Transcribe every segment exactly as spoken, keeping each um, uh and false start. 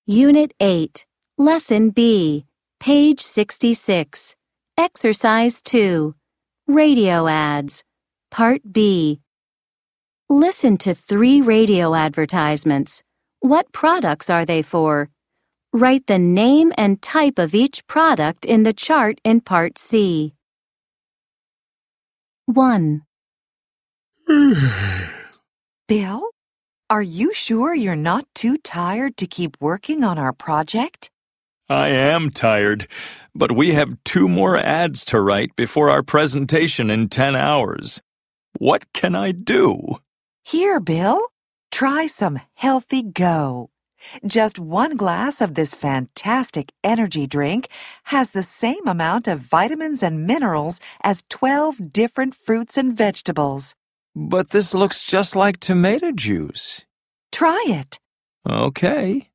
Unit eight, Lesson B, page sixty-six, Exercise two, Radio Ads, Part B. Listen to three radio advertisements. What products are they for? Write the name and type of each product in the chart in Part C. one. Bill, are you sure you're not too tired to keep working on our project? I am tired, but we have two more ads to write before our presentation in ten hours. What can I do? Here, Bill, try some Healthy Go. Just one glass of this fantastic energy drink has the same amount of vitamins and minerals as twelve different fruits and vegetables. But this looks just like tomato juice. Try it. Okay.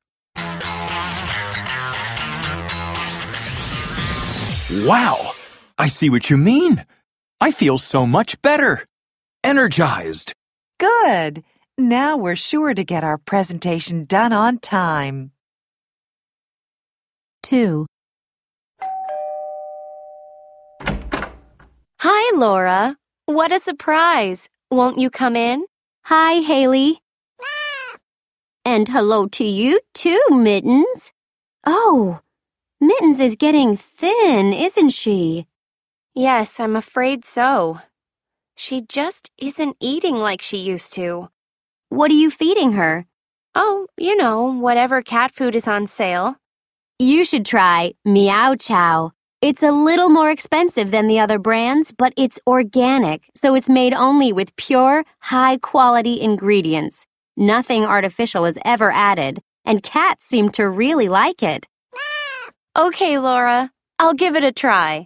Wow! I see what you mean. I feel so much better. Energized. Good. Now we're sure to get our presentation done on time. two. Hi, Laura. What a surprise. Won't you come in? Hi, Haley. And hello to you too, Mittens. Oh, Mittens is getting thin, isn't she? Yes, I'm afraid so. She just isn't eating like she used to. What are you feeding her? Oh, you know, whatever cat food is on sale. You should try Meow Chow. It's a little more expensive than the other brands, but it's organic, so it's made only with pure, high-quality ingredients. Nothing artificial is ever added, and cats seem to really like it. Okay, Laura. I'll give it a try.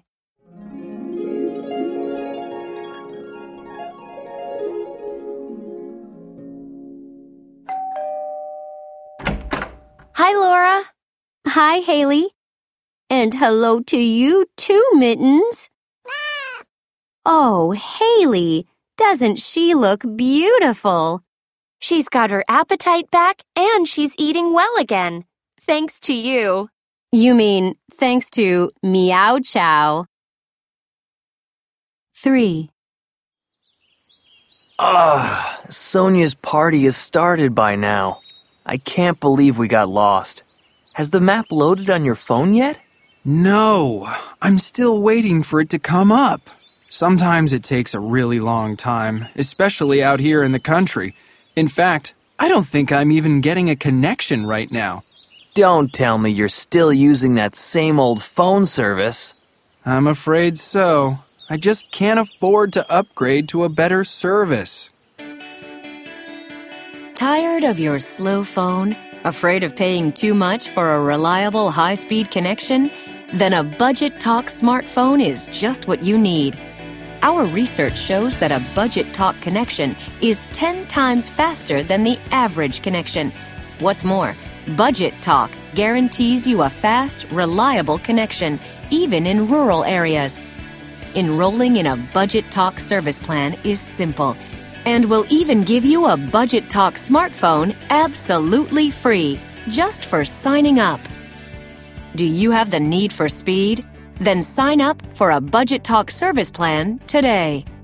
Hi, Laura. Hi, Haley. And hello to you too, Mittens. Oh, Haley, doesn't she look beautiful? She's got her appetite back and she's eating well again. Thanks to you. You mean thanks to Meow Chow. three. Ah, Sonia's party has started by now. I can't believe we got lost. Has the map loaded on your phone yet? No, I'm still waiting for it to come up. Sometimes it takes a really long time, especially out here in the country. In fact, I don't think I'm even getting a connection right now. Don't tell me you're still using that same old phone service. I'm afraid so. I just can't afford to upgrade to a better service. Tired of your slow phone? Afraid of paying too much for a reliable high-speed connection? Then a Budget Talk smartphone is just what you need. Our research shows that a Budget Talk connection is ten times faster than the average connection. What's more, Budget Talk guarantees you a fast, reliable connection, even in rural areas. Enrolling in a Budget Talk service plan is simple, and we'll even give you a Budget Talk smartphone absolutely free, just for signing up. Do you have the need for speed? Then sign up for a Budget Talk service plan today.